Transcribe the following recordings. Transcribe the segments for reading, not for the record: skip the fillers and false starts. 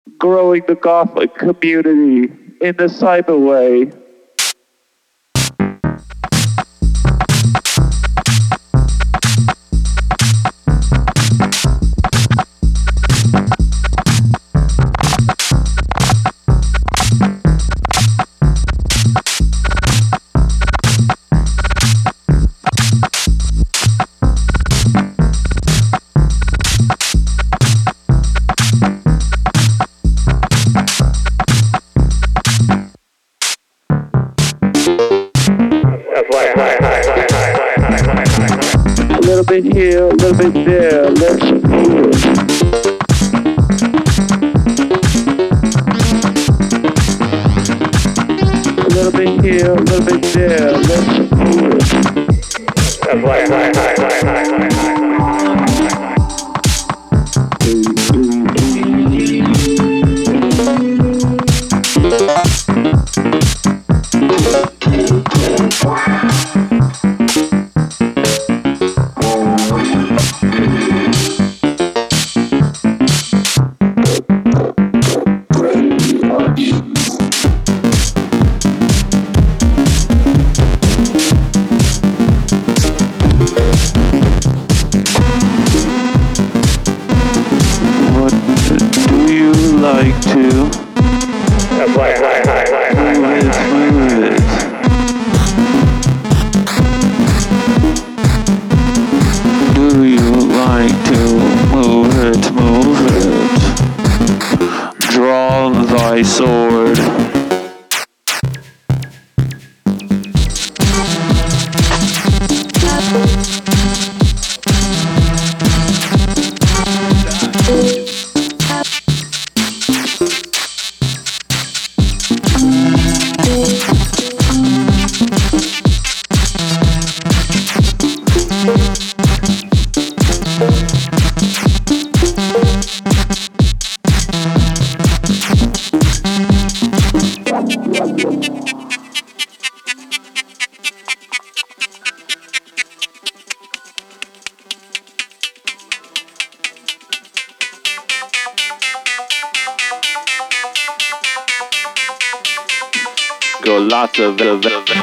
growing the Gothic community in the cyber way. A little bit here, a little bit there, let's move it. A little bit here, a little bit there, let's move like to Do you like to move it? Draw thy sword. Go lots of go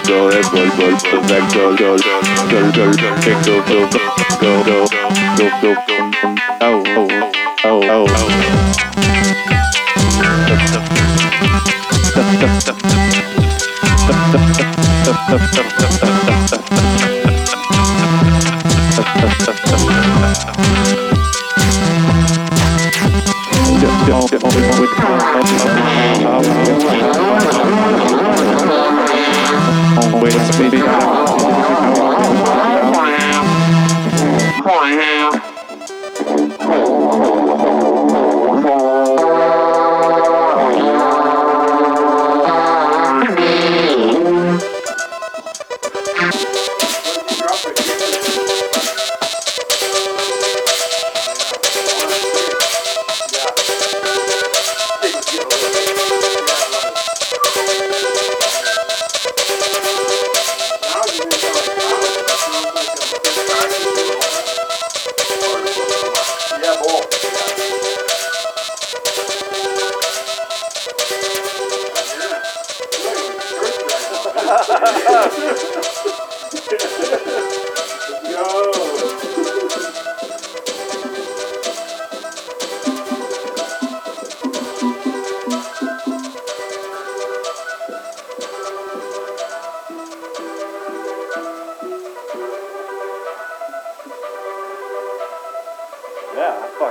Yeah, that's fun.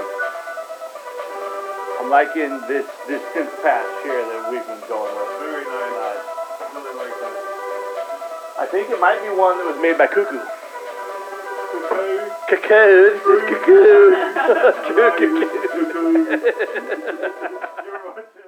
I'm liking this synth patch here that we've been going with. Very nice. Really like that. I think it might be one that was made by Cuckoo. Cuckoo. Cuckoo. This is Cuckoo. True Cuckoo. You're